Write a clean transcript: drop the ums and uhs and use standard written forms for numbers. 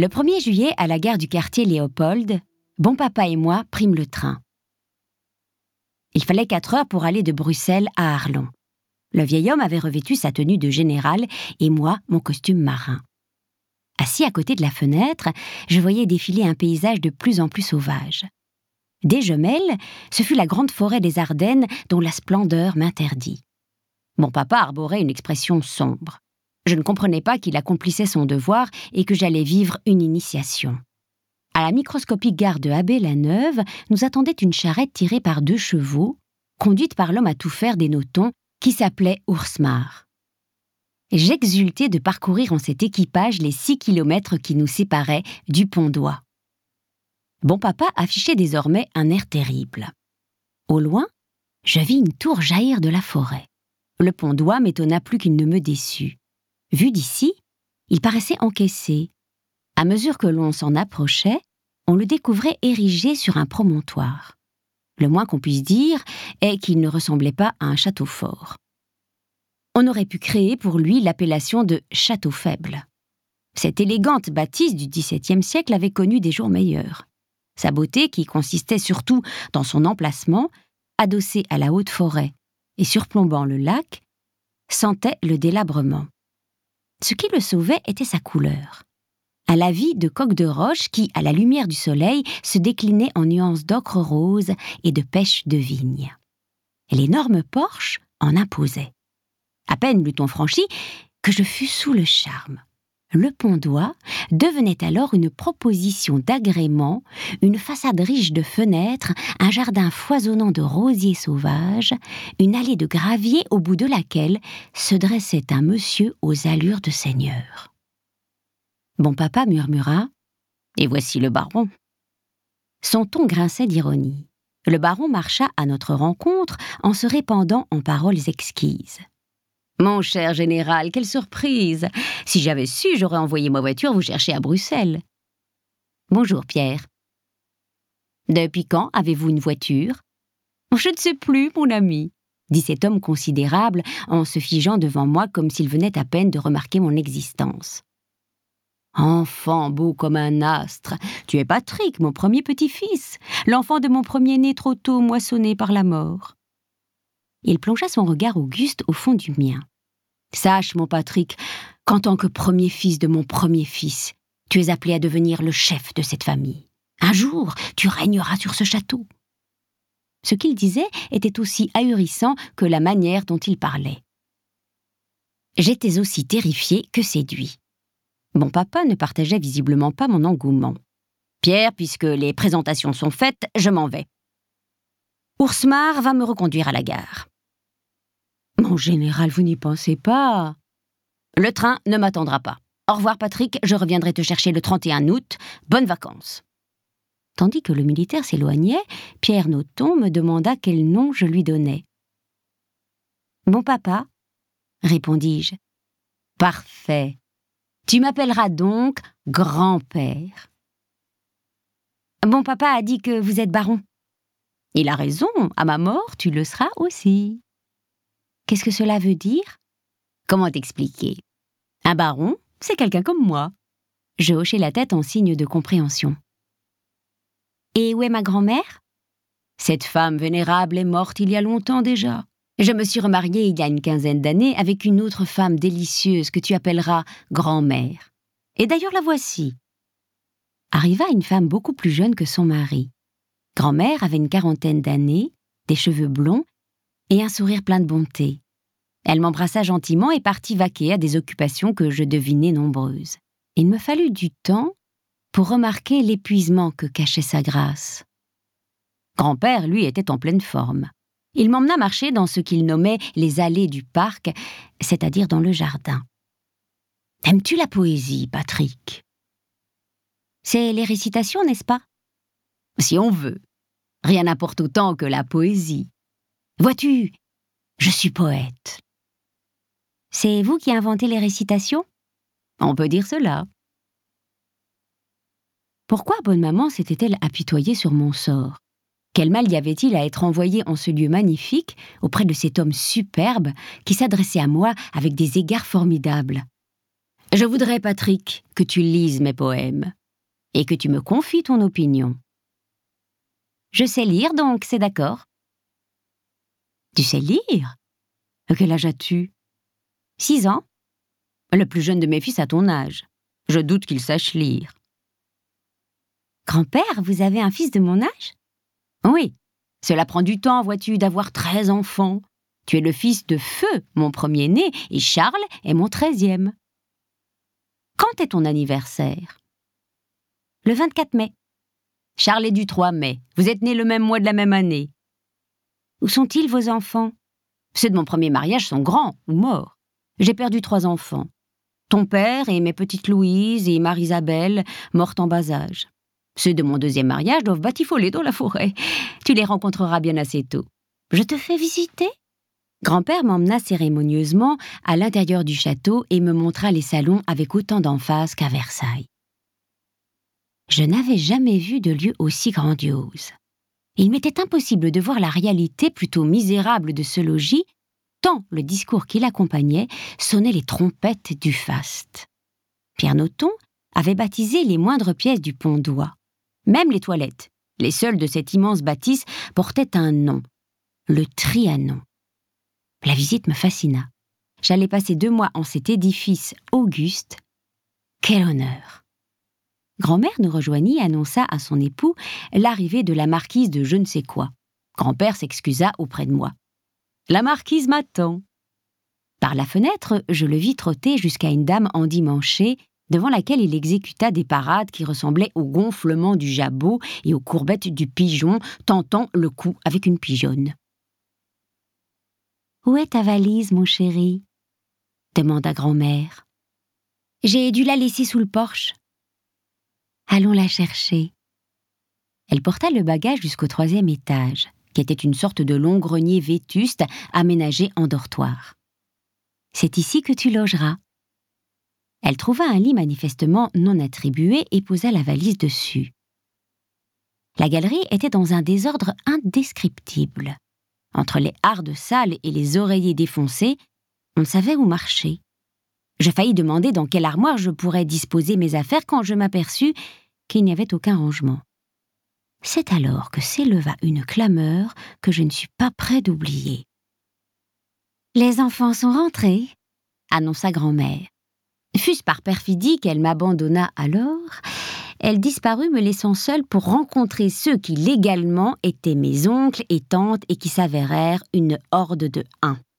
Le 1er juillet, à la gare du quartier Léopold, bon papa et moi prîmes le train. Il fallait 4 heures pour aller de Bruxelles à Arlon. Le vieil homme avait revêtu sa tenue de général et moi mon costume marin. Assis à côté de la fenêtre, je voyais défiler un paysage de plus en plus sauvage. Des Jumelles, ce fut la grande forêt des Ardennes dont la splendeur m'interdit. Mon papa arborait une expression sombre. Je ne comprenais pas qu'il accomplissait son devoir et que j'allais vivre une initiation. À la microscopique gare de Abbé-la-Neuve, nous attendait une charrette tirée par 2 chevaux, conduite par l'homme à tout faire des Notons, qui s'appelait Oursmar. J'exultais de parcourir en cet équipage les 6 kilomètres qui nous séparaient du Pont-d'Oie. Bon papa affichait désormais un air terrible. Au loin, je vis une tour jaillir de la forêt. Le Pont-d'Oie m'étonna plus qu'il ne me déçut. Vu d'ici, il paraissait encaissé. À mesure que l'on s'en approchait, on le découvrait érigé sur un promontoire. Le moins qu'on puisse dire est qu'il ne ressemblait pas à un château fort. On aurait pu créer pour lui l'appellation de château faible. Cette élégante bâtisse du XVIIe siècle avait connu des jours meilleurs. Sa beauté, qui consistait surtout dans son emplacement, adossé à la haute forêt et surplombant le lac, sentait le délabrement. Ce qui le sauvait était sa couleur. À la vie de coque de roche qui, à la lumière du soleil, se déclinait en nuances d'ocre rose et de pêche de vigne. L'énorme porche en imposait. À peine l'eut-on franchi que je fus sous le charme. Le Pont-d'Oie devenait alors une proposition d'agrément, une façade riche de fenêtres, un jardin foisonnant de rosiers sauvages, une allée de graviers au bout de laquelle se dressait un monsieur aux allures de seigneur. Bon papa murmura « Et voici le baron ». Son ton grinçait d'ironie. Le baron marcha à notre rencontre en se répandant en paroles exquises. « Mon cher général, quelle surprise! Si j'avais su, j'aurais envoyé ma voiture vous chercher à Bruxelles. »« Bonjour, Pierre. »« Depuis quand avez-vous une voiture ?»« Je ne sais plus, mon ami, » dit cet homme considérable en se figeant devant moi comme s'il venait à peine de remarquer mon existence. « Enfant beau comme un astre, tu es Patrick, mon premier petit-fils, l'enfant de mon premier-né trop tôt moissonné par la mort. » Il plongea son regard auguste au fond du mien. « Sache, mon Patrick, qu'en tant que premier fils de mon premier fils, tu es appelé à devenir le chef de cette famille. Un jour, tu régneras sur ce château. » Ce qu'il disait était aussi ahurissant que la manière dont il parlait. J'étais aussi terrifié que séduit. Mon papa ne partageait visiblement pas mon engouement. « Pierre, puisque les présentations sont faites, je m'en vais. Oursmar va me reconduire à la gare. » « Mon général, vous n'y pensez pas. »« Le train ne m'attendra pas. Au revoir, Patrick, je reviendrai te chercher le 31 août. Bonnes vacances. » Tandis que le militaire s'éloignait, Pierre Noton me demanda quel nom je lui donnais. « Mon papa, » répondis-je. « Parfait. Tu m'appelleras donc grand-père. »« Mon papa a dit que vous êtes baron. »« Il a raison, à ma mort, tu le seras aussi. » Qu'est-ce que cela veut dire ? Comment t'expliquer ? Un baron, c'est quelqu'un comme moi. Je hochai la tête en signe de compréhension. Et où est ma grand-mère ? Cette femme vénérable est morte il y a longtemps déjà. Je me suis remariée il y a une 15aine d'années avec une autre femme délicieuse que tu appelleras grand-mère. Et d'ailleurs la voici. Arriva une femme beaucoup plus jeune que son mari. Grand-mère avait une 40aine d'années, des cheveux blonds et un sourire plein de bonté. Elle m'embrassa gentiment et partit vaquer à des occupations que je devinais nombreuses. Il me fallut du temps pour remarquer l'épuisement que cachait sa grâce. Grand-père, lui, était en pleine forme. Il m'emmena marcher dans ce qu'il nommait les allées du parc, c'est-à-dire dans le jardin. « Aimes-tu la poésie, Patrick ?»« C'est les récitations, n'est-ce pas ?»« Si on veut. Rien n'importe autant que la poésie. Vois-tu, je suis poète. » « C'est vous qui inventez les récitations ? » ?»« On peut dire cela. » Pourquoi bonne maman s'était-elle apitoyée sur mon sort ? Quel mal y avait-il à être envoyé en ce lieu magnifique, auprès de cet homme superbe qui s'adressait à moi avec des égards formidables ? Je voudrais, Patrick, que tu lises mes poèmes et que tu me confies ton opinion. Je sais lire, donc c'est d'accord. Tu sais lire? Quel âge as-tu? 6 ans. Le plus jeune de mes fils a ton âge. Je doute qu'il sache lire. Grand-père, vous avez un fils de mon âge? Oui. Cela prend du temps, vois-tu, d'avoir 13 enfants. Tu es le fils de Feu, mon premier-né, et Charles est mon 13e. Quand est ton anniversaire? Le 24 mai. Charles est du 3 mai. Vous êtes nés le même mois de la même année. Où sont-ils, vos enfants? Ceux de mon premier mariage sont grands ou morts. J'ai perdu 3 enfants. Ton père et mes petites Louise et Marie-Isabelle, mortes en bas âge. Ceux de mon deuxième mariage doivent batifoler dans la forêt. Tu les rencontreras bien assez tôt. Je te fais visiter? Grand-père m'emmena cérémonieusement à l'intérieur du château et me montra les salons avec autant d'emphase qu'à Versailles. Je n'avais jamais vu de lieu aussi grandiose. Il m'était impossible de voir la réalité plutôt misérable de ce logis, tant le discours qui l'accompagnait sonnait les trompettes du faste. Pierre Noton avait baptisé les moindres pièces du pont d'Oie. Même les toilettes, les seules de cette immense bâtisse, portaient un nom, le Trianon. La visite me fascina. J'allais passer 2 mois en cet édifice auguste. Quel honneur! Grand-mère nous rejoignit et annonça à son époux l'arrivée de la marquise de je ne sais quoi. Grand-père s'excusa auprès de moi. « La marquise m'attend !» Par la fenêtre, je le vis trotter jusqu'à une dame endimanchée, devant laquelle il exécuta des parades qui ressemblaient au gonflement du jabot et aux courbettes du pigeon, tentant le coup avec une pigeonne. « Où est ta valise, mon chéri ?» demanda grand-mère. « J'ai dû la laisser sous le porche. »« Allons la chercher. » Elle porta le bagage jusqu'au 3e étage, qui était une sorte de long grenier vétuste aménagé en dortoir. « C'est ici que tu logeras. » Elle trouva un lit manifestement non attribué et posa la valise dessus. La galerie était dans un désordre indescriptible. Entre les hardes sales et les oreillers défoncés, on ne savait où marcher. Je faillis demander dans quelle armoire je pourrais disposer mes affaires quand je m'aperçus qu'il n'y avait aucun rangement. C'est alors que s'éleva une clameur que je ne suis pas près d'oublier. « Les enfants sont rentrés », annonça grand-mère. Fût-ce par perfidie qu'elle m'abandonna alors, elle disparut me laissant seule pour rencontrer ceux qui légalement étaient mes oncles et tantes et qui s'avérèrent une horde de 1.